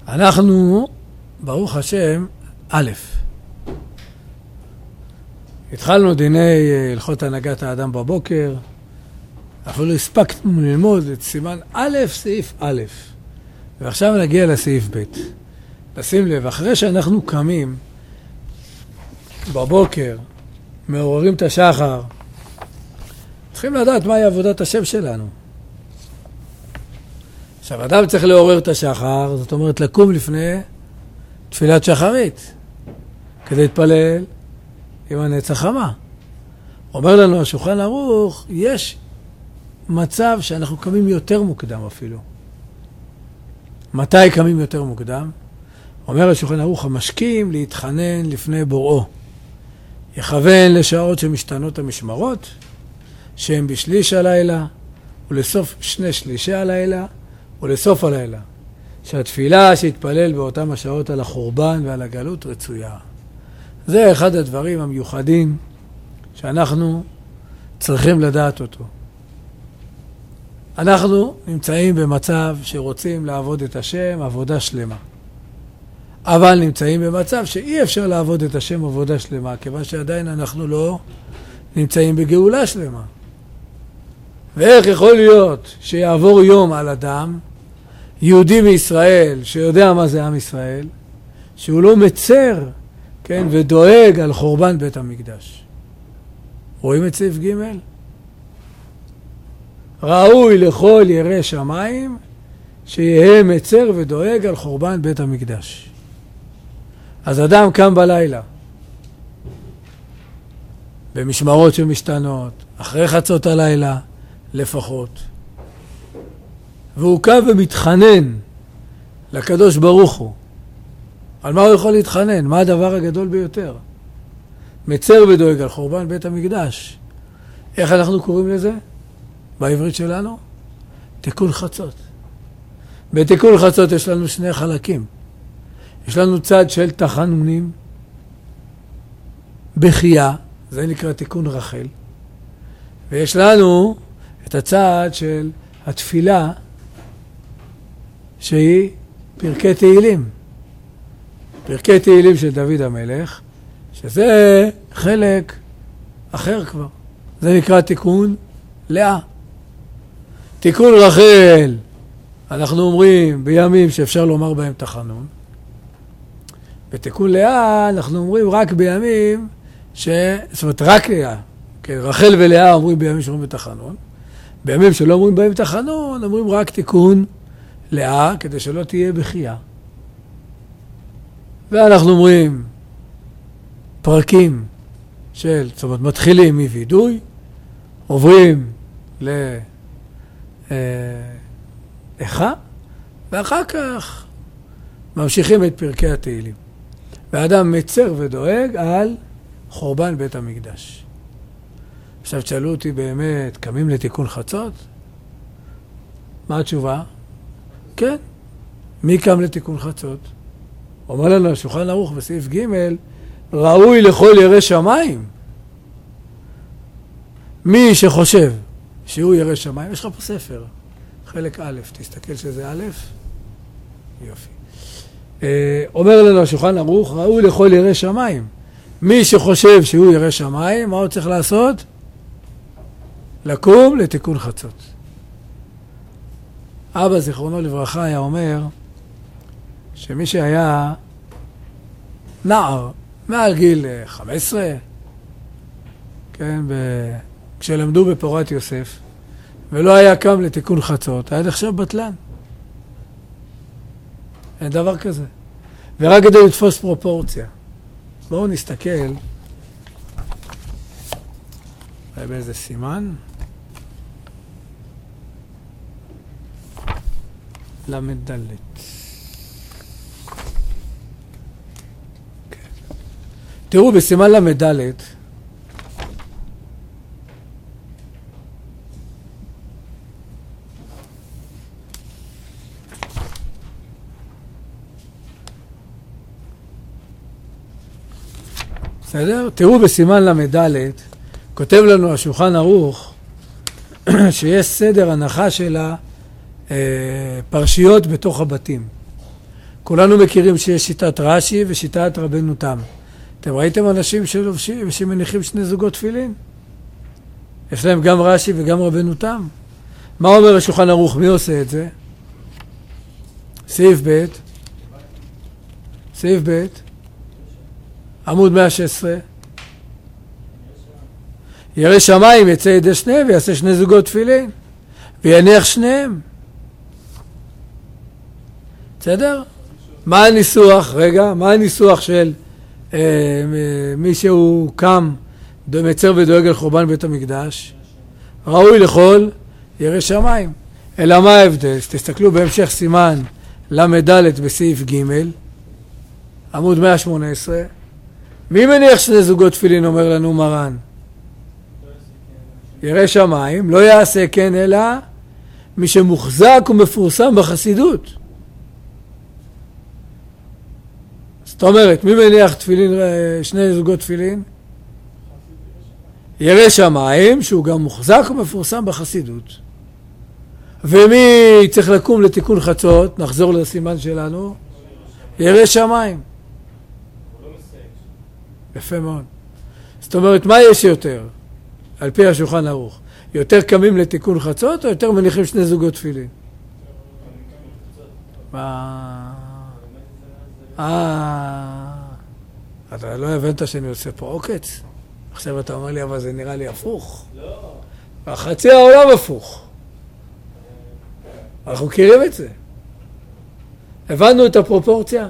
אנחנו, ברוך השם, א', התחלנו דיני הלכות הנהגת האדם בבוקר, אפילו הספקנו ללמוד את סימן א', סעיף א', ועכשיו נגיע לסעיף ב'. לשים לב, אחרי שאנחנו קמים בבוקר, מעוררים את השחר, צריכים לדעת מהי עבודת השם שלנו. עכשיו, אדם צריך לעורר את השחר, זאת אומרת לקום לפני תפילת שחרית, כדי להתפלל עם הנץ החמה. אומר לנו השולחן ערוך, יש מצב שאנחנו קמים יותר מוקדם אפילו. מתי קמים יותר מוקדם? אומר השולחן ערוך, המשכים להתחנן לפני בוראו. יכוון לשעות שמשתנות המשמרות, שהם בשליש הלילה, ולסוף שני שלישי הלילה, ולסוף הלילה. שהתפילה שהתפלל באותם השעות על החורבן ועל הגלות רצויה. זה אחד הדברים המיוחדים שאנחנו צריכים לדעת אותו. אנחנו נמצאים במצב שרוצים לעבוד את השם עבודה שלמה. אבל נמצאים במצב שאי אפשר לעבוד את השם עבודה שלמה, כיוון שעדיין אנחנו לא נמצאים בגאולה שלמה. ואיך יכול להיות שיעבור יום על אדם, יהודי מישראל, שיודע מה זה עם ישראל, שהוא לא מצר, כן, ודואג על חורבן בית המקדש. רואים את סעיף ג'? ראוי לכל ירא שמיים, שיהיה מצר ודואג על חורבן בית המקדש. אז אדם קם בלילה, במשמרות שמשתנות, אחרי חצות הלילה לפחות, והוא קם ומתחנן לקדוש ברוך הוא. על מה הוא יכול להתחנן? מה הדבר הגדול ביותר? מצר ודואג על חורבן בית המקדש. איך אנחנו קוראים לזה? בעברית שלנו? תיקון חצות. בתיקון חצות יש לנו שני חלקים. יש לנו צד של תחנונים, בחייה, זה נקרא תיקון רחל. ויש לנו את הצד של התפילה, שהיא פרקי תהילים. פרקי תהילים של דוד המלך, שזה חלק אחר כבר. זה נקרא תיקון לאה. תיקון רחל, אנחנו אומרים בימים שאפשר לומר בהם תחנון. בתיקון לאה אנחנו אומרים רק בימים זאת אומרת רק לאה. כן, רחל ולאה אומרים בימים שאומרים בתחנון. בימים שלא אומרים בהם תחנון, אומרים רק תיקון לאה, כדי שלא תהיה בחייה. ואנחנו אומרים פרקים של, זאת אומרת, מתחילים מוידוי, עוברים לאיכה, ואחר כך ממשיכים את פרקי התהילים. והאדם מצר ודואג על חורבן בית המקדש. עכשיו תשאלו אותי באמת, קמים לתיקון חצות? מה התשובה? כן. מי קם לתיקון חצות? אומר לנו השולחן ערוך בסעיף ג' ראוי לכל ירא שמיים. מי שחושב שהוא ירא שמיים, יש לך פה ספר, חלק א', תסתכל שזה א', יופי. אומר לנו השולחן ערוך, ראוי לכל ירא שמיים. מי שחושב שהוא ירא שמיים, מה הוא צריך לעשות? לקום לתיקון חצות. אבא זיכרונו לברכה היה אומר שמי שהיה נער מעל גיל 15, כן, כשלמדו בפורת יוסף, ולא היה קם לתיקון חצות, היה נחשב בטלן. אין דבר כזה. ורק כדי לתפוס פרופורציה. בואו נסתכל באיזה סימן. למד ד'. תראו בסימן למד ד' בסדר? תראו בסימן למד ד' כותב לנו השולחן ערוך שיש סדר הנחה של הפרשיות בתוך הבתים. כולנו מכירים שיש שיטת רש"י ושיטת רבנו תם. אתם ראיתם אנשים שלובשים ושמניחים שני זוגות תפילין? יש להם גם רש"י וגם רבנו תם. מה אומר השולחן ערוך? מי עושה את זה? סעיף ב', עמוד 116. ירא שמיים יצא ידי שניהם ויעשה שני זוגות תפילין ויניח שניהם. בסדר? מה הניסוח? רגע, מה הניסוח של מי שהוא קם, מצר ודואג על חורבן בית המקדש? ראוי לכל ירא שמיים. אלא מה ההבדל? תסתכלו בהמשך סימן למדלת בסעיף ג' עמוד 118. מי מניח שני זוגות תפילין? אומר לנו מרן. ירא שמיים, לא יעשה כן אלא מי שמוחזק ומפורסם בחסידות. זאת אומרת, מי מניח תפילין, שני זוגות תפילין? ירא שמיים, שהוא גם מוחזק ומפורסם בחסידות. ומי צריך לקום לתיקון חצות? נחזור לסימן שלנו. ירא שמיים. יפה מאוד. זאת אומרת, מה יש יותר? על פי השולחן ערוך. יותר קמים לתיקון חצות או יותר מניחים שני זוגות תפילין? אתה לא הבנת שאני עושה פה עוקץ? עכשיו אתה אומר לי, אבל זה נראה לי הפוך. לא. חצי העולם הפוך. אנחנו מכירים את זה. הבנו את הפרופורציה?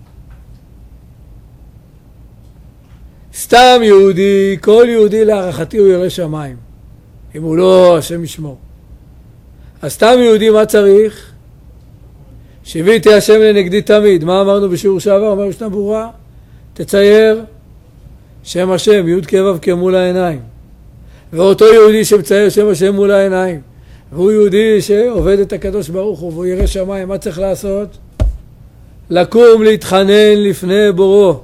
סתם יהודי, כל יהודי להערכתי הוא ירא שמיים. אם הוא לא, השם ישמור. אז סתם יהודי מה צריך? שיביתי השם לנגדי תמיד. מה אמרנו בשיעור שעבר? אומר משנה ברורה, תצייר שם השם, י' כו' כמול העיניים. ואותו יהודי שמצייר שם השם מול העיניים, והוא יהודי שעובד את הקדוש ברוך הוא, והוא ירא שמיים, מה צריך לעשות? לקום להתחנן לפני בורו.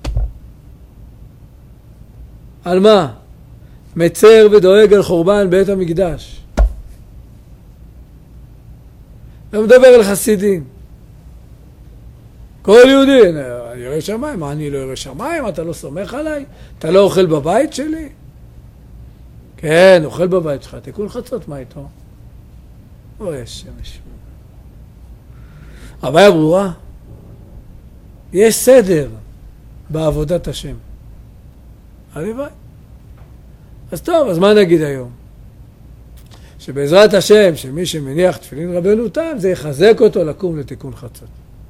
על מה? מצר ודואג על חורבן בית המקדש. לא מדבר על חסידים. כל יהודי, ירא שמיים, מה אני לא ירא שמיים? אתה לא סומך עליי? אתה לא אוכל בבית שלי? כן, אוכל בבית שלך, תיקון חצות, מה איתו? אוי, השמש. הבעיה ברורה. יש סדר בעבודת השם. הלוואי. אז טוב, אז מה נגיד היום? שבעזרת השם, שמי שמניח תפילין רבנו תם, זה יחזק אותו לקום לתיקון חצות.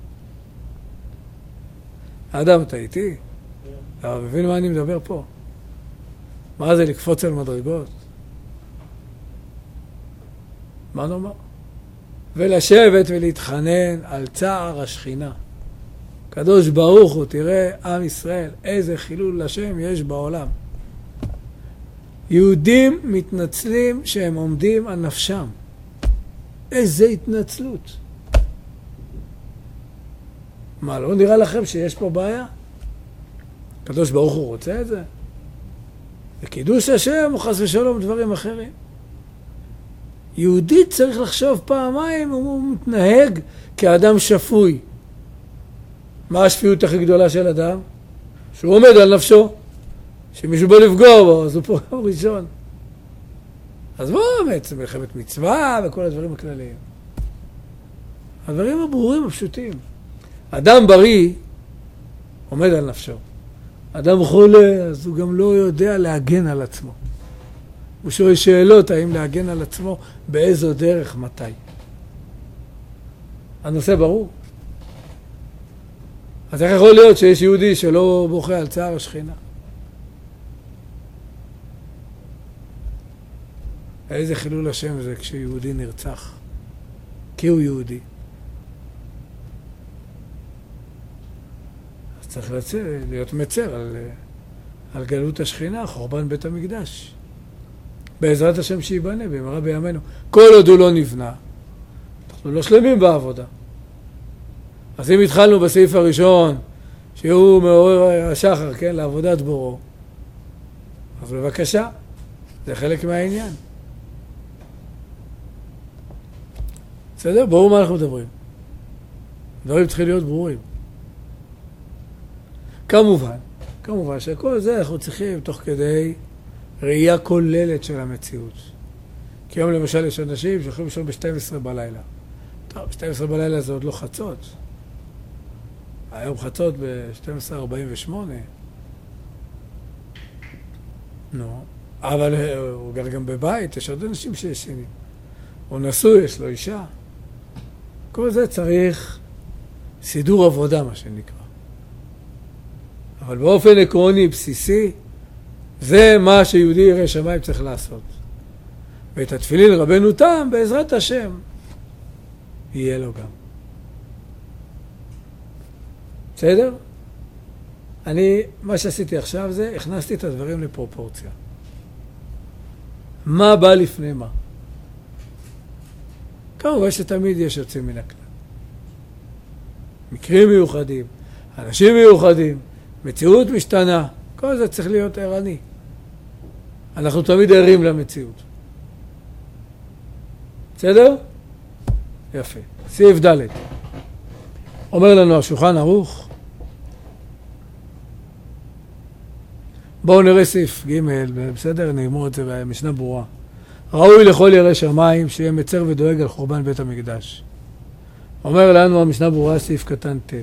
אדם, אתה איתי? אתה מבין מה אני מדבר פה? מה זה לקפוץ על מדרגות? מה נאמר? ולשבת ולהתחנן על צער השכינה. קדוש ברוך הוא, תראה עם ישראל, איזה חילול לשם יש בעולם. יהודים מתנצלים שהם עומדים על נפשם. איזה התנצלות. מה, לא נראה לכם שיש פה בעיה? קדוש ברוך הוא רוצה את זה? וקידוש השם או חס ושלום דברים אחרים. יהודי צריך לחשוב פעמיים אם הוא מתנהג כאדם שפוי. מה השפיות הכי גדולה של אדם? שהוא עומד על נפשו. שמישהו בא לפגוע בו, אז הוא פה ראשון. אז בואו אמץ, מלחמת מצווה וכל הדברים הכלליים. הדברים הברורים הפשוטים. אדם בריא עומד על נפשו. אדם חולה, אז הוא גם לא יודע להגן על עצמו. הוא שואל שאלות האם להגן על עצמו, באיזו דרך, מתי. הנושא ברור. אז איך יכול להיות שיש יהודי שלא בוכה על צער השכינה? איזה חילול השם זה כשיהודי נרצח? כי הוא יהודי. אז צריך להיות מצר על גלות השכינה, חורבן בית המקדש. בעזרת השם שיבנה במהרה בימינו. כל עוד הוא לא נבנה, אנחנו לא שלמים בעבודה. אז אם התחלנו בסעיף הראשון, שהוא מעורר השחר, כן, לעבודת בורו, אז בבקשה, זה חלק מהעניין. בסדר? ברור מה אנחנו מדברים. דברים צריכים להיות ברורים. כמובן שכל זה אנחנו צריכים תוך כדי ראייה כוללת של המציאות. כי היום למשל יש אנשים שיכולים לישון ב-12 בלילה. טוב, 12 בלילה זה עוד לא חצות. היום חצות ב-12:48. נו, אבל הוא גר גם בבית, יש עוד אנשים שישנים. הוא נשוי, יש לו אישה. כל זה צריך סידור עבודה, מה שנקרא. אבל באופן עקרוני, בסיסי, זה מה שיהודי ירא שמיים צריך לעשות. ואת התפילין רבנו תם, בעזרת השם, יהיה לו גם. בסדר? מה שעשיתי עכשיו זה, הכנסתי את הדברים לפרופורציה. מה בא לפני מה? כמובן שתמיד יש יוצאים מן הכלל. מקרים מיוחדים, אנשים מיוחדים, מציאות משתנה, כל זה צריך להיות ערני. אנחנו תמיד ערים למציאות. בסדר? יפה. סעיף ד' אומר לנו השולחן ערוך. בואו נראה סעיף ג', בסדר? נגמור את זה במשנה ברורה. ראוי לכל ירא שמיים שיהיה מצר ודואג על חורבן בית המקדש. אומר לנו המשנה ברורה סעיף קטן ט'.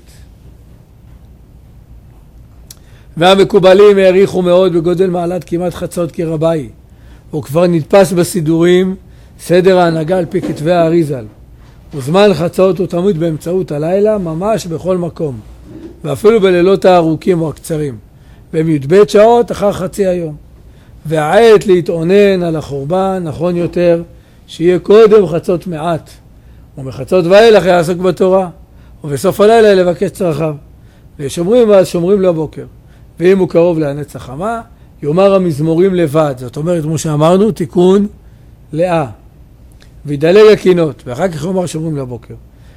והמקובלים העריכו מאוד בגודל מעלת כמעט חצות כרבי, וכבר נתפס בסידורים סדר ההנהגה על פי כתבי האריזל. וזמן חצות הוא תמיד באמצעות הלילה ממש בכל מקום, ואפילו בלילות הארוכים או הקצרים, ב-י"ב שעות אחר חצי היום. והעת להתעונן על החורבן נכון יותר שיהיה קודם חצות מעט, ומחצות ואילך יעסוק בתורה, ובסוף הלילה לבקש צרכיו. ושומרים ואז שומרים לבוקר. ואם הוא קרוב להנץ החמה, יאמר המזמורים לבד. זאת אומרת, כמו שאמרנו, תיקון לאה. וידלג הקינות, ואחר כך יאמר שומרים לבוקר.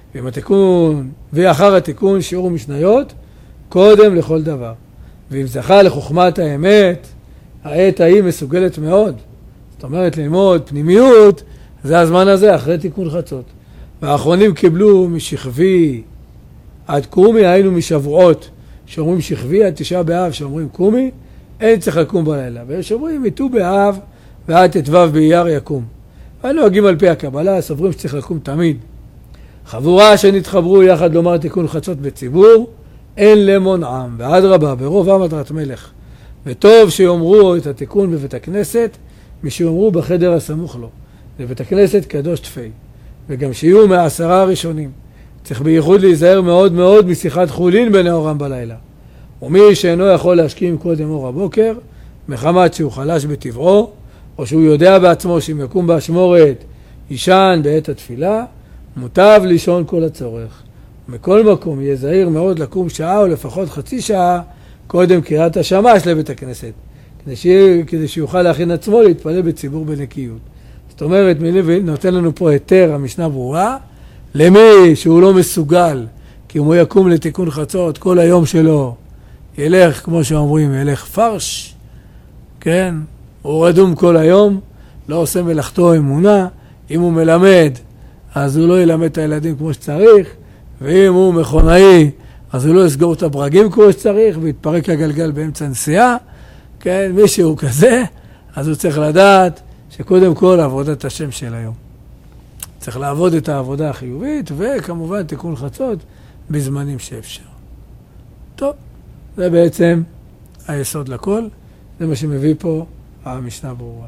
ואחר התיקון שיעור משניות, קודם לכל דבר. ואם זכה לחוכמת האמת, העת ההיא מסוגלת מאוד. זאת אומרת, ללמוד פנימיות, זה הזמן הזה, אחרי תיקון חצות. והאחרונים קיבלו משכבי עד קומי, היינו משבועות, שאומרים שכבי עד 9 באב, שאומרים קומי, אין צריך לקום בלילה. ושאומרים מט"ו באב ועד ט"ו באייר יקום. והנוהגים על פי הקבלה, סוברים שצריך לקום תמיד. חבורה שנתחברו יחד לומר תיקון חצות בציבור, אין למונעם, ועד רבה, ברוב עם הדרת מלך. וטוב שיאמרו את התיקון בבית הכנסת, משיאמרו בחדר הסמוך לו. לבית הכנסת קדוש תפי. וגם שיהיו מ10 הראשונים. צריך בייחוד להיזהר מאוד מאוד משיחת חולין בנאורם בלילה. ומי שאינו יכול להשכים קודם אור הבוקר, מחמת שהוא חלש בטבעו, או שהוא יודע בעצמו שאם יקום באשמורת, יישן בעת התפילה, מוטב לישון כל הצורך. מכל מקום יהיה זהיר מאוד לקום שעה או לפחות חצי שעה קודם קריאת השמש לבית הכנסת, כדי שיוכל להכין עצמו להתפלל בציבור בנקיות. זאת אומרת, נותן לנו פה היתר המשנה ברורה, למי שהוא לא מסוגל, כי אם הוא יקום לתיקון חצות כל היום שלו, ילך, כמו שאומרים, ילך פרש, כן? הוא רדום כל היום, לא עושה מלאכתו אמונה, אם הוא מלמד, אז הוא לא ילמד את הילדים כמו שצריך, ואם הוא מכונאי, אז הוא לא יסגור את הברגים כמו שצריך, ויתפרק הגלגל באמצע נסיעה, כן? מי שהוא כזה, אז הוא צריך לדעת שקודם כל עבודת השם של היום. צריך לעבוד את העבודה החיובית, וכמובן תיקון חצות בזמנים שאפשר. טוב, זה בעצם היסוד לכל, זה מה שמביא פה המשנה ברורה.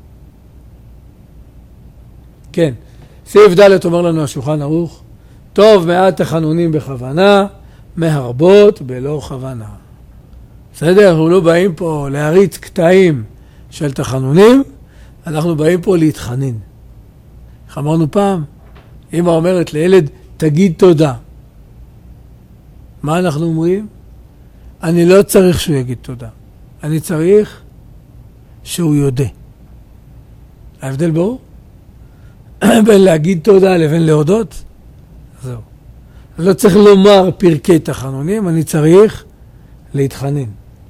כן, סעיף ד' אומר לנו השולחן ערוך, טוב מעט תחנונים בכוונה, מהרבות בלא כוונה. בסדר? אנחנו לא באים פה להריץ קטעים של תחנונים, אנחנו באים פה להתחנן. איך אמרנו פעם? אמא אומרת לילד, תגיד תודה. מה אנחנו אומרים? אני לא צריך שהוא יגיד תודה. אני צריך שהוא יודע. ההבדל ברור? בין להגיד תודה לבין להודות? זהו. אז לא צריך לומר פרקי תחנונים, אני צריך להתחנן.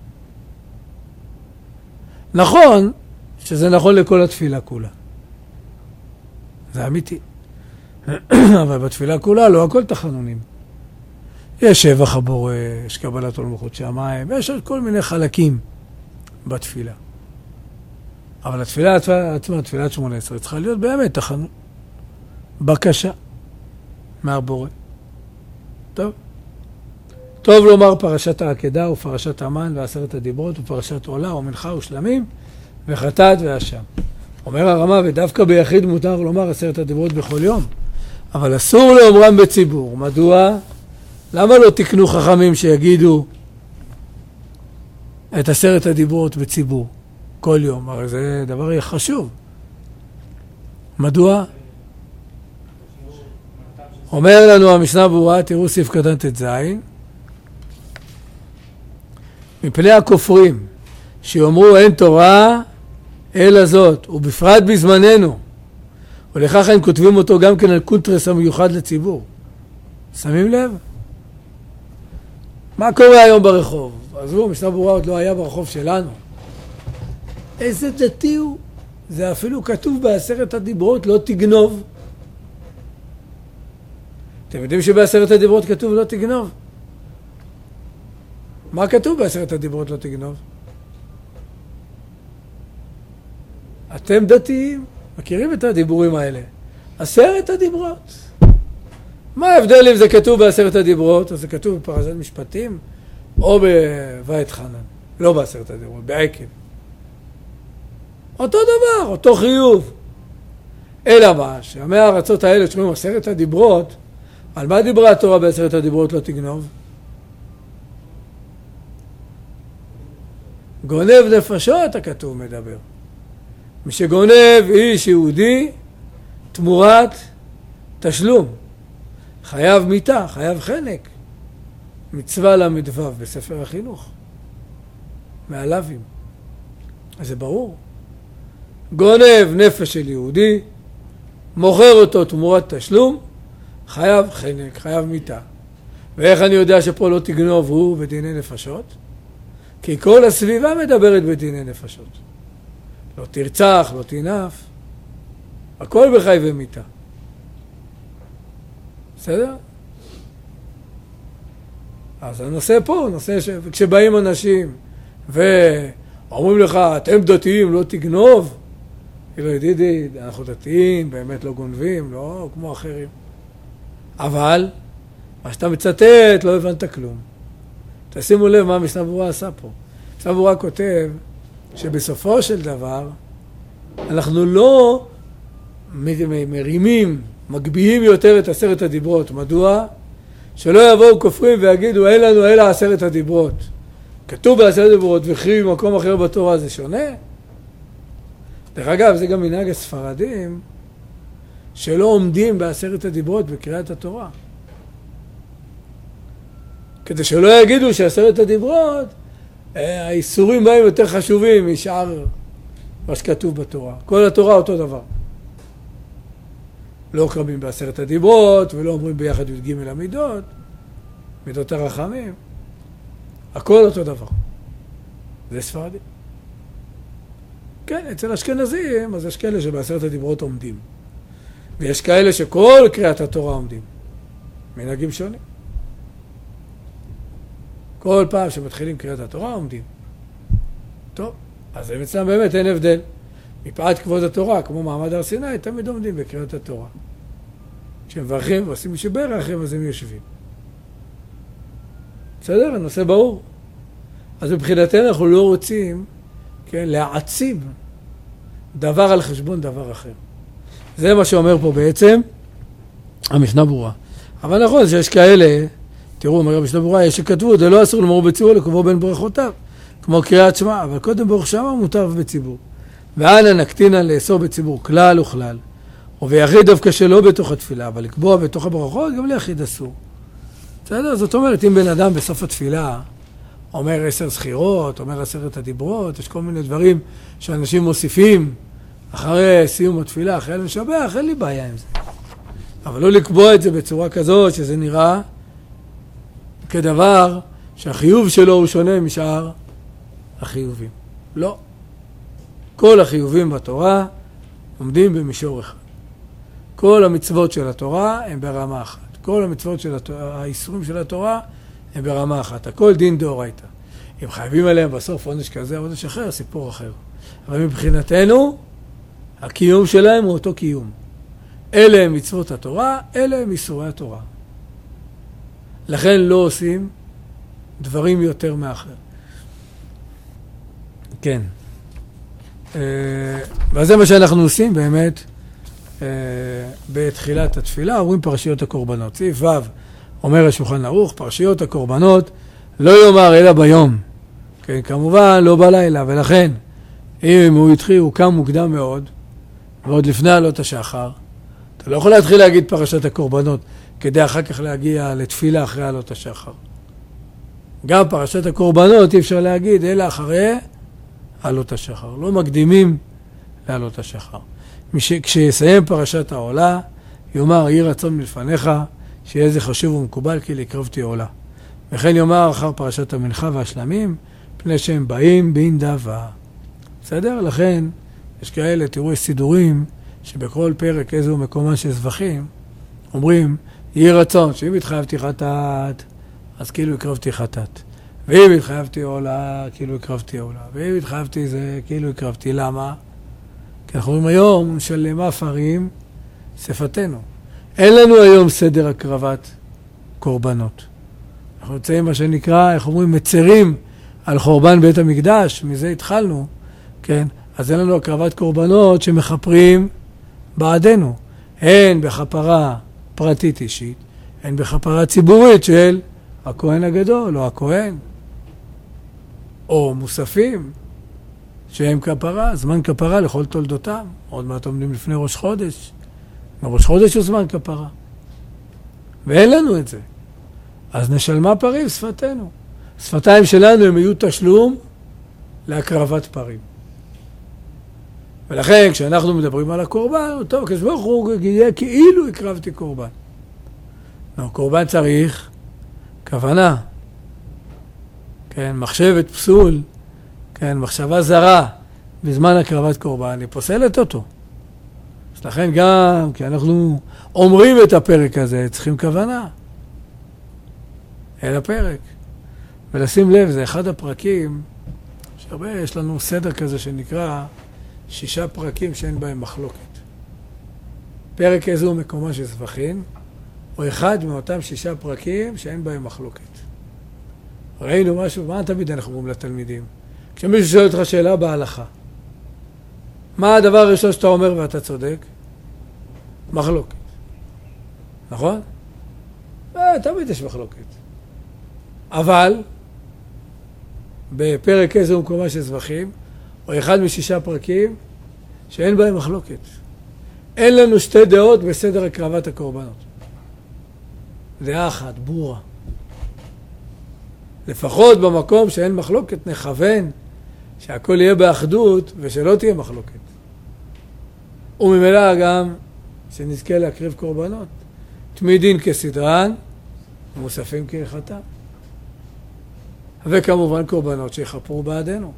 נכון שזה נכון לכל התפילה כולה. זה אמיתי. אבל בתפילה כולה לא הכל תחנונים. יש שבח הבורא, יש קבלת עול מלכות שמיים, ויש עוד כל מיני חלקים בתפילה. אבל התפילה עצמה, תפילת 18, צריכה להיות באמת תחנות. בקשה מהבורא. טוב. טוב לומר פרשת העקדה ופרשת המן ועשרת הדיברות ופרשת עולה ומנחה ושלמים וחטאת ואשם. אומר הרמה, ודווקא ביחיד מותר לומר 10 הדיברות בכל יום, אבל אסור לאומרם בציבור. מדוע? למה לא תקנו חכמים שיגידו את 10 הדיברות בציבור כל יום? הרי זה דבר חשוב. מדוע? אומר לנו המשנה ברורה, תראו סעיף קטן ט"ז, מפני הכופרים שיאמרו אין תורה אלא זאת, ובפרט בזמננו, ולכך הם כותבים אותו גם כן על קונטרס המיוחד לציבור. שמים לב? מה קורה היום ברחוב? עזבו, משנה ברורה עוד לא היה ברחוב שלנו. איזה דתי הוא? זה אפילו כתוב ב10 הדיברות, לא תגנוב. אתם יודעים שב10 הדיברות כתוב לא תגנוב? מה כתוב ב10 הדיברות לא תגנוב? אתם דתיים, מכירים את הדיבורים האלה. 10 הדיברות. מה ההבדל אם זה כתוב ב10 הדיברות, או זה כתוב בפרשת משפטים, או בבית חנן? לא ב10 הדיברות, בעקב. אותו דבר, אותו חיוב. אלא מה, שעמי הארצות האלה שאומרים 10 הדיברות, על מה דיברה התורה ב10 הדיברות לא תגנוב? גונב נפשות הכתוב מדבר. מי שגונב איש יהודי תמורת תשלום. חייב מיתה, חייב חנק. מצווה למדבב בספר החינוך. מהלווים. אז זה ברור. גונב נפש של יהודי, מוכר אותו תמורת תשלום, חייב חנק, חייב מיתה. ואיך אני יודע שפה לא תגנוב הוא בדיני נפשות? כי כל הסביבה מדברת בדיני נפשות. לא תרצח, לא תינף, הכל בחי ומיתה. בסדר? אז הנושא פה, נושא כשבאים אנשים ואומרים לך, אתם דתיים, לא תגנוב, כאילו ידידי, אנחנו דתיים, באמת לא גונבים, לא כמו אחרים. אבל, מה שאתה מצטט, לא הבנת כלום. תשימו לב מה משנה ברורה עשה פה. משנה ברורה כותב שבסופו של דבר, אנחנו לא מרימים, מגביהים יותר את 10 הדיברות. מדוע? שלא יבואו כופרים ויגידו, אין לנו אלא 10 הדיברות. כתוב ב10 הדיברות וכי במקום אחר בתורה זה שונה. דרך אגב, זה גם מנהג הספרדים, שלא עומדים ב10 הדיברות בקריאת התורה. כדי שלא יגידו ש10 הדיברות, האיסורים בהם יותר חשובים משאר מה שכתוב בתורה. כל התורה אותו דבר. לא קרבים ב10 הדיברות, ולא אומרים ביחד י"ג המידות, מידות הרחמים. הכל אותו דבר. זה ספרדי. כן, אצל אשכנזים, אז יש כאלה שב10 הדיברות עומדים. ויש כאלה שכל קריאת התורה עומדים. מנהגים שונים. כל פעם שמתחילים קריאת התורה עומדים. טוב, אז הם אצלם באמת אין הבדל. מפאת כבוד התורה, כמו מעמד הר סיני, תמיד עומדים בקריאת התורה. כשמברכים ועושים שברך, אז הם יושבים. בסדר? הנושא ברור. אז מבחינתנו אנחנו לא רוצים, כן, להעצים דבר על חשבון דבר אחר. זה מה שאומר פה בעצם המשנה ברורה. אבל נכון שיש כאלה, תראו, אומר המשנה ברורה, יש שכתבו, זה לא אסור לומר בציבור לקרוא בין ברכותיו, כמו קריאת שמע, אבל קודם ברוך שמע מותר בציבור. ואנה נקטינה לאסור בציבור כלל וכלל, וביחיד דווקא שלא בתוך התפילה, אבל לקבוע בתוך הברכות גם ליחיד אסור. בסדר? זאת אומרת, אם בן אדם בסוף התפילה אומר 10 זכירות, אומר 10 הדיברות, יש כל מיני דברים שאנשים מוסיפים אחרי סיום התפילה, אחרי לשבח, אין לי בעיה עם זה. אבל לא לקבוע את זה בצורה כזאת שזה נראה כדבר שהחיוב שלו הוא שונה משאר החיובים. לא. כל החיובים בתורה עומדים במישור אחד. כל המצוות של התורה הם ברמה אחת. כל המצוות של האיסורים של התורה הם ברמה אחת. הכל דין דאורייתא. אם חייבים עליהם בסוף עונש כזה או עונש אחר, סיפור אחר. אבל מבחינתנו, הקיום שלהם הוא אותו קיום. אלה הם מצוות התורה, אלה הם איסורי התורה. לכן לא עושים דברים יותר מאחר. כן. וזה מה שאנחנו עושים באמת בתחילת התפילה, אומרים פרשיות הקורבנות. סעיף ו' אומר השולחן ערוך, פרשיות הקורבנות לא יאמר אלא ביום. כן, כמובן לא בלילה, ולכן אם הוא התחיל, הוא קם מוקדם מאוד, ועוד לפני עלות השחר, אתה לא יכול להתחיל להגיד פרשת הקורבנות, כדי אחר כך להגיע לתפילה אחרי עלות השחר. גם פרשת הקורבנות אי אפשר להגיד, אלא אחרי עלות השחר. לא מקדימים לעלות השחר. כשיסיים פרשת העולה, יאמר, יהי רצון מלפניך, שיהיה זה חשוב ומקובל, כי לקרבתי עולה. וכן יאמר אחר פרשת המנחה והשלמים, פני שהם באים בין דבה. בסדר? לכן, יש כאלה, תראו, יש סידורים, שבכל פרק איזו מקומה של זבחים, אומרים, יהי רצון, שאם התחייבתי חטאת, אז כאילו הקרבתי חטאת. ואם התחייבתי עולה, כאילו הקרבתי עולה. ואם התחייבתי זה, כאילו הקרבתי. למה? כי אנחנו אומרים היום, שלמה פרים, שפתנו. אין לנו היום סדר הקרבת קורבנות. אנחנו יוצאים מה שנקרא, איך אומרים, מצרים על חורבן בית המקדש, מזה התחלנו, כן? אז אין לנו הקרבת קורבנות שמחפרים בעדנו. הן בכפרה פרטית אישית, הן בכפרה ציבורית של הכהן הגדול או הכהן, או מוספים שהם כפרה, זמן כפרה לכל תולדותם. עוד מעט עומדים לפני ראש חודש. ראש חודש הוא זמן כפרה. ואין לנו את זה. אז נשלמה פרים שפתנו. שפתיים שלנו הם יהיו תשלום להקרבת פרים. ולכן כשאנחנו מדברים על הקורבן, טוב, כשברוך הוא יהיה כאילו הקרבתי קורבן. לא, קורבן צריך כוונה. כן, מחשבת פסול, כן, מחשבה זרה, בזמן הקרבת קורבן, היא פוסלת אותו. אז לכן גם, כי אנחנו אומרים את הפרק הזה, צריכים כוונה. אל הפרק. ולשים לב, זה אחד הפרקים, שהרבה יש לנו סדר כזה שנקרא 6 פרקים שאין בהם מחלוקת. פרק איזו מקומה של זבחים, או אחד מאותם 6 פרקים שאין בהם מחלוקת. ראינו משהו, מה תמיד אנחנו אומרים לתלמידים? כשמישהו שואל אותך שאלה בהלכה, מה הדבר הראשון שאתה אומר ואתה צודק? מחלוקת. נכון? תמיד יש מחלוקת. אבל, בפרק איזו מקומה של זבחים, או אחד מ6 פרקים שאין בהם מחלוקת. אין לנו 2 דעות בסדר הקרבת הקורבנות. דעה אחת, ברורה. לפחות במקום שאין מחלוקת נכוון שהכל יהיה באחדות ושלא תהיה מחלוקת. וממילא גם שנזכה להקריב קורבנות. תמידין כסדרן ומוספים כהלכתם. וכמובן קורבנות שיחפרו בעדנו.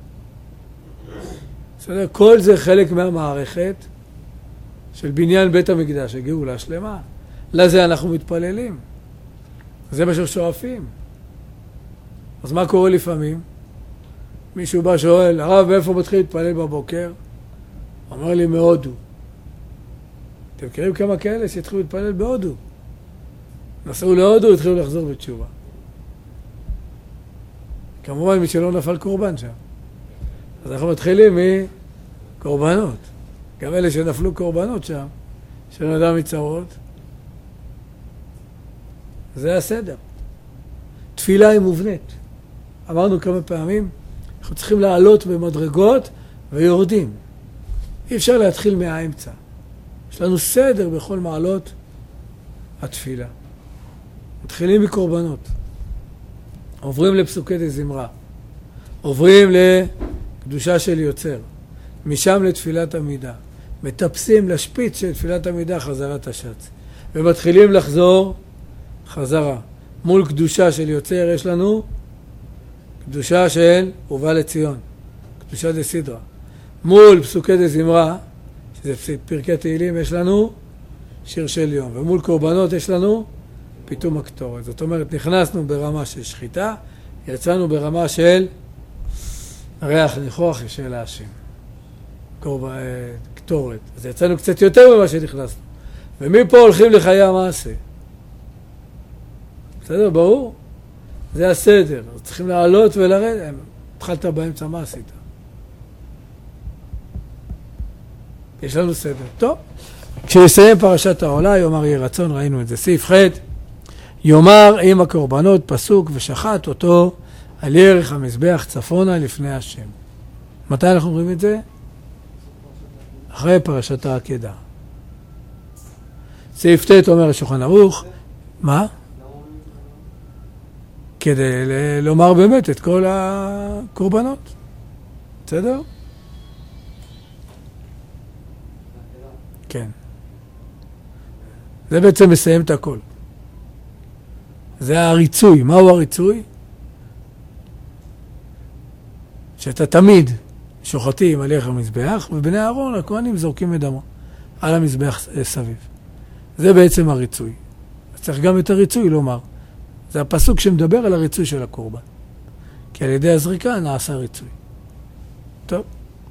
בסדר? כל זה חלק מהמערכת של בניין בית המקדש, הגאולה שלמה. לזה אנחנו מתפללים. זה מה ששואפים. אז מה קורה לפעמים? מישהו בא שואל, הרב, איפה מתחיל להתפלל בבוקר? אומר לי, מהודו. אתם מכירים כמה כאלה שהתחילו להתפלל בהודו? נסעו להודו, התחילו לחזור בתשובה. כמובן, מי שלא נפל קורבן שם. אז אנחנו מתחילים מקורבנות. גם אלה שנפלו קורבנות שם, שלא ידע מצרות. זה הסדר. תפילה היא מובנית. אמרנו כמה פעמים, אנחנו צריכים לעלות במדרגות ויורדים. אי אפשר להתחיל מהאמצע. יש לנו סדר בכל מעלות התפילה. מתחילים מקורבנות. עוברים לפסוקי דזמרה. עוברים לקדושה של יוצר. משם לתפילת עמידה. מטפסים לשפיץ של תפילת עמידה, חזרת השץ. ומתחילים לחזור חזרה. מול קדושה של יוצר יש לנו קדושה של ובא לציון. קדושה דסדרה. מול פסוקי דזמרה, שזה פרקי תהילים, יש לנו שיר של יום. ומול קורבנות יש לנו פיתום הקטורת. זאת אומרת, נכנסנו ברמה של שחיטה, יצאנו ברמה של ריח ניחוח של השם. קטורת. אז יצאנו קצת יותר ממה שנכנסנו. ומפה הולכים לחיי המעשה. בסדר? ברור? זה הסדר. אז צריכים לעלות ולרדת. התחלת באמצע, מה עשית? יש לנו סדר. טוב. כשיסיים פרשת העולה, יאמר יהי רצון, ראינו את זה. סעיף ח' יאמר עם הקורבנות פסוק ושחט אותו על ירך המזבח צפונה לפני השם. מתי אנחנו אומרים את זה? אחרי פרשת העקדה. סעיף ט' אומר השולחן ערוך, מה? כדי לומר באמת את כל הקורבנות. בסדר? כן. זה בעצם מסיים את הכל. זה הריצוי. מהו הריצוי? שאתה תמיד שוחטים על ירך המזבח, ובני אהרון, הכהנים, זורקים את דמו על המזבח סביב. זה בעצם הריצוי. אז צריך גם את הריצוי לומר. זה הפסוק שמדבר על הריצוי של הקורבן. כי על ידי הזריקה נעשה ריצוי. טוב.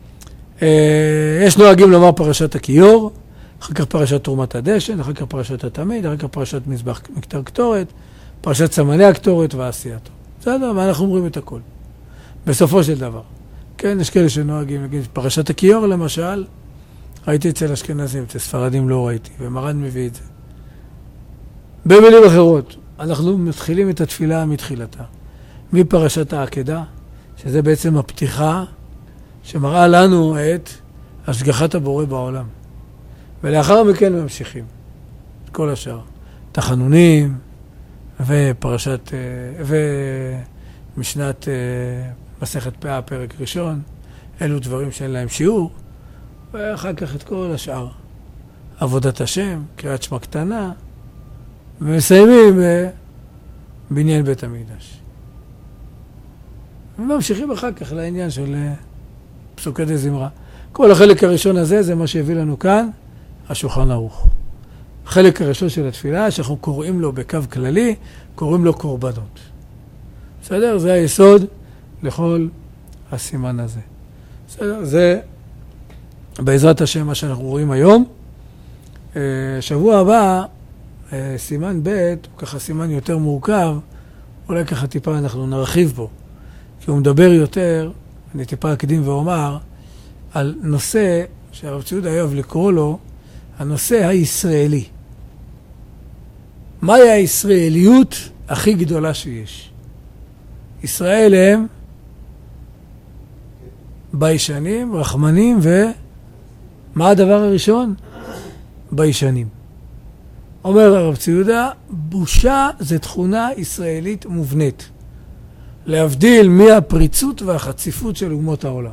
יש נוהגים לומר פרשת הכיור, אחר כך פרשת תרומת הדשן, אחר כך פרשת התמיד, אחר כך פרשת מזבח מקטר קטורת, פרשת סמני הקטורת ועשייתו. בסדר, ואנחנו אומרים את הכל. בסופו של דבר. כן, יש כאלה שנוהגים, נגיד, פרשת הכיור למשל, ראיתי אצל אשכנזים, אצל ספרדים לא ראיתי, ומרן מביא את זה. במילים אחרות, אנחנו מתחילים את התפילה מתחילתה. מפרשת העקדה, שזה בעצם הפתיחה, שמראה לנו את השגחת הבורא בעולם. ולאחר מכן ממשיכים את כל השאר. תחנונים ופרשת, ומשנת מסכת פאה, פרק ראשון, אלו דברים שאין להם שיעור, ואחר כך את כל השאר. עבודת השם, קריאת שמע קטנה, ומסיימים בבניין בית המקדש. וממשיכים אחר כך לעניין של פסוקי דזמרה. כל החלק הראשון הזה זה מה שהביא לנו כאן, השולחן ערוך. החלק הראשון של התפילה, שאנחנו קוראים לו בקו כללי, קוראים לו קורבנות. בסדר? זה היסוד לכל הסימן הזה. בסדר? זה בעזרת השם מה שאנחנו רואים היום. שבוע הבא, סימן ב' הוא ככה סימן יותר מורכב, אולי ככה טיפה אנחנו נרחיב בו. כי הוא מדבר יותר, אני טיפה אקדים ואומר, על נושא שהרב ציודה אוהב לקרוא לו, הנושא הישראלי. מהי הישראליות הכי גדולה שיש? ישראל הם ביישנים, רחמנים, ומה הדבר הראשון? ביישנים. אומר הרב ציודה, בושה זה תכונה ישראלית מובנית. להבדיל מהפריצות והחציפות של אומות העולם.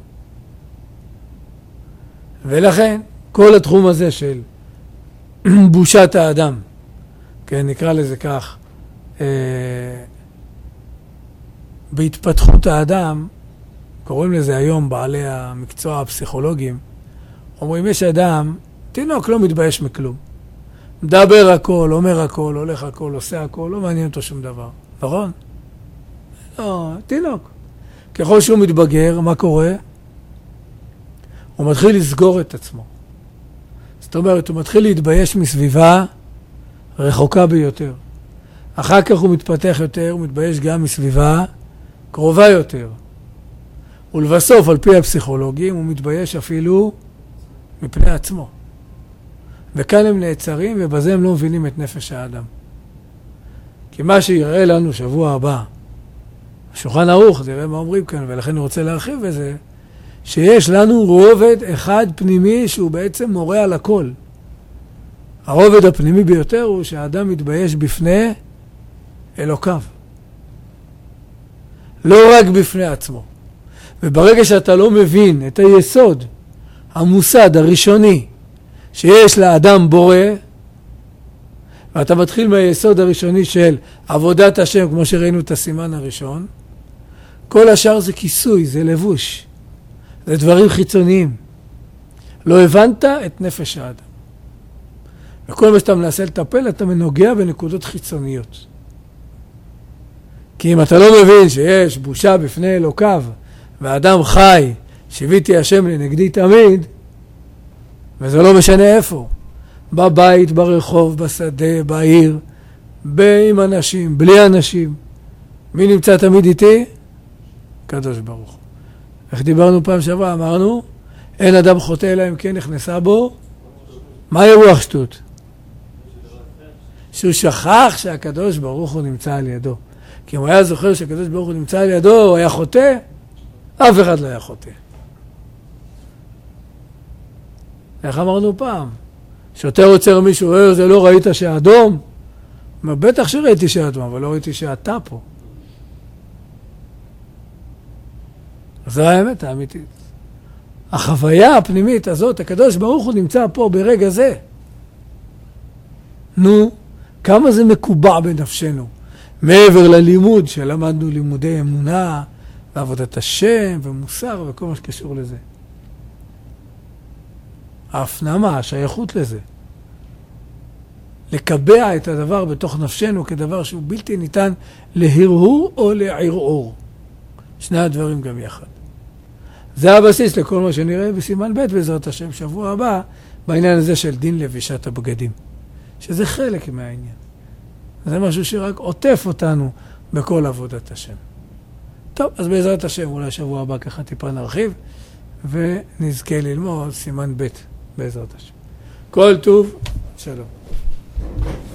ולכן, כל התחום הזה של בושת האדם, כן, נקרא לזה כך, בהתפתחות האדם, קוראים לזה היום בעלי המקצוע הפסיכולוגיים, אומרים, יש אדם, תינוק לא מתבייש מכלום. מדבר הכל, אומר הכל, הולך הכל, עושה הכל, לא מעניין אותו שום דבר. נכון? לא, תינוק. ככל שהוא מתבגר, מה קורה? הוא מתחיל לסגור את עצמו. זאת אומרת, הוא מתחיל להתבייש מסביבה רחוקה ביותר. אחר כך הוא מתפתח יותר, הוא מתבייש גם מסביבה קרובה יותר. ולבסוף, על פי הפסיכולוגים, הוא מתבייש אפילו מפני עצמו. וכאן הם נעצרים, ובזה הם לא מבינים את נפש האדם. כי מה שיראה לנו שבוע הבא, שולחן ערוך, תראה מה אומרים כאן, ולכן אני רוצה להרחיב בזה, שיש לנו רובד אחד פנימי שהוא בעצם מורה על הכל. הרובד הפנימי ביותר הוא שהאדם מתבייש בפני אלוקיו. לא רק בפני עצמו. וברגע שאתה לא מבין את היסוד, המוסד הראשוני, שיש לאדם בורא, ואתה מתחיל מהיסוד הראשוני של עבודת השם, כמו שראינו את הסימן הראשון, כל השאר זה כיסוי, זה לבוש. זה דברים חיצוניים. לא הבנת את נפש האדם. וכל מה שאתה מנסה לטפל, אתה מנוגע בנקודות חיצוניות. כי אם אתה לא מבין שיש בושה בפני אלוקיו, והאדם חי, שיוויתי השם לנגדי תמיד, וזה לא משנה איפה, בבית, ברחוב, בשדה, בעיר, עם אנשים, בלי אנשים, מי נמצא תמיד איתי? קדוש ברוך הוא. איך דיברנו פעם שעברה? אמרנו, אין אדם חוטא אלא אם כן נכנסה בו. מה רוח שטות? שהוא שכח שהקדוש ברוך הוא נמצא על ידו. כי אם הוא היה זוכר שהקדוש ברוך הוא נמצא על ידו, הוא היה חוטא, אף אחד לא היה חוטא. איך אמרנו פעם? שוטר עוצר מישהו, זה לא ראית שהאדום? אומר, בטח שראיתי שהאדום, אבל לא ראיתי שאתה פה. זו האמת האמיתית. החוויה הפנימית הזאת, הקדוש ברוך הוא נמצא פה ברגע זה. נו, כמה זה מקובע בנפשנו. מעבר ללימוד שלמדנו לימודי אמונה, ועבודת השם, ומוסר, וכל מה שקשור לזה. ההפנמה, השייכות לזה. לקבע את הדבר בתוך נפשנו כדבר שהוא בלתי ניתן להרהור או לערעור. שני הדברים גם יחד. זה הבסיס לכל מה שנראה בסימן ב' בעזרת השם שבוע הבא, בעניין הזה של דין לבישת הבגדים. שזה חלק מהעניין. זה משהו שרק עוטף אותנו בכל עבודת השם. טוב, אז בעזרת השם אולי שבוע הבא ככה טיפה נרחיב, ונזכה ללמוד סימן ב' בעזרת השם. כל טוב, שלום.